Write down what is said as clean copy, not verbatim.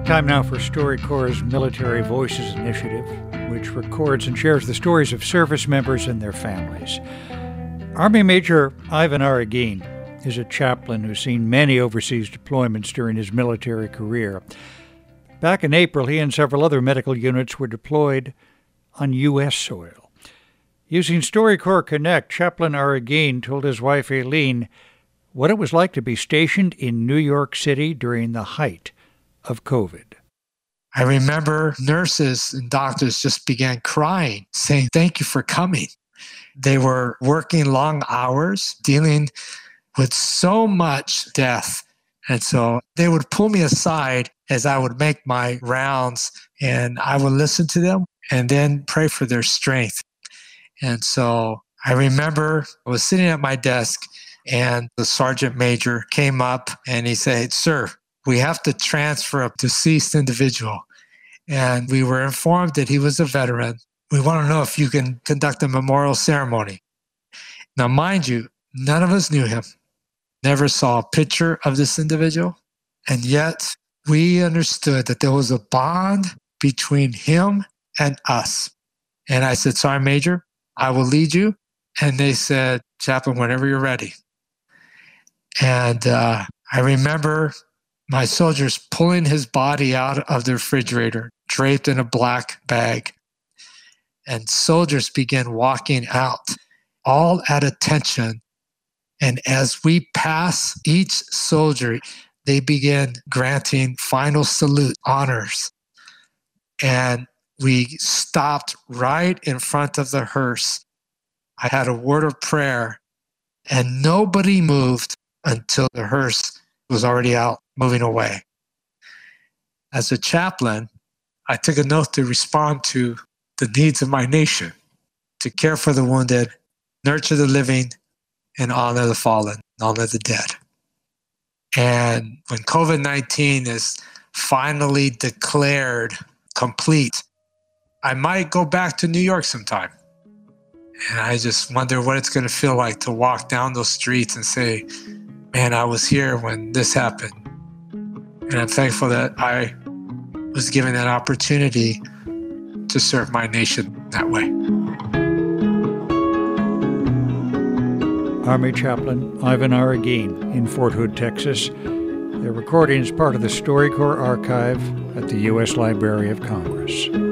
Time now for StoryCorps' Military Voices Initiative, which records and shares the stories of service members and their families. Army Major Ivan Aragin is a chaplain who's seen many overseas deployments during his military career. Back in April, he and several other medical units were deployed on U.S. soil. Using StoryCorps Connect, Chaplain Aragin told his wife Aileen what it was like to be stationed in New York City during the height of COVID. I remember nurses and doctors just began crying, saying, "Thank you for coming." They were working long hours, dealing with so much death. And so they would pull me aside as I would make my rounds, and I would listen to them and then pray for their strength. And so I remember I was sitting at my desk, and the sergeant major came up and he said, "Sir, we have to transfer a deceased individual." And we were informed that he was a veteran. We want to know if you can conduct a memorial ceremony. Now, mind you, none of us knew him, never saw a picture of this individual. And yet we understood that there was a bond between him and us. And I said, "Sergeant Major, I will lead you." And they said, "Chaplain, whenever you're ready." And I remember my soldiers pulling his body out of the refrigerator, draped in a black bag. And soldiers began walking out, all at attention. And as we pass each soldier, they began granting final salute honors. And we stopped right in front of the hearse. I had a word of prayer, and nobody moved until the hearse was already out, moving away. As a chaplain, I took an oath to respond to the needs of my nation, to care for the wounded, nurture the living, and honor the fallen, honor the dead. And when COVID-19 is finally declared complete, I might go back to New York sometime. And I just wonder what it's going to feel like to walk down those streets and say, "Man, I was here when this happened." And I'm thankful that I was given that opportunity to serve my nation that way. Army Chaplain Ivan Aragin in Fort Hood, Texas. The recording is part of the StoryCorps archive at the U.S. Library of Congress.